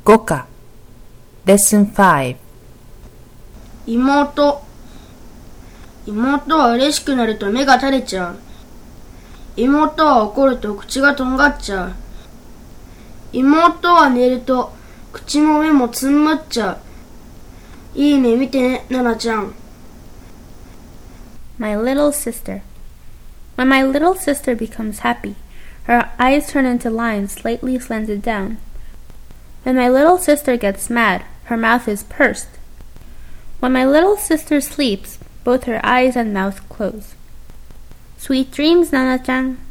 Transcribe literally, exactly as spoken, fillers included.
ご課 Lesson ファイブ妹妹は嬉しくなると目が垂れちゃう。妹は怒ると口がとんがっちゃう。妹は寝ると口も目もつんまっちゃう。いいね見てね、ななちゃん。 My little sister. When my little sister becomes happy, her eyes turn into lines slightly slanted down. When my little sister gets mad, her mouth is pursed. When my little sister sleeps, both her eyes and mouth close. Sweet dreams, Nana-chan.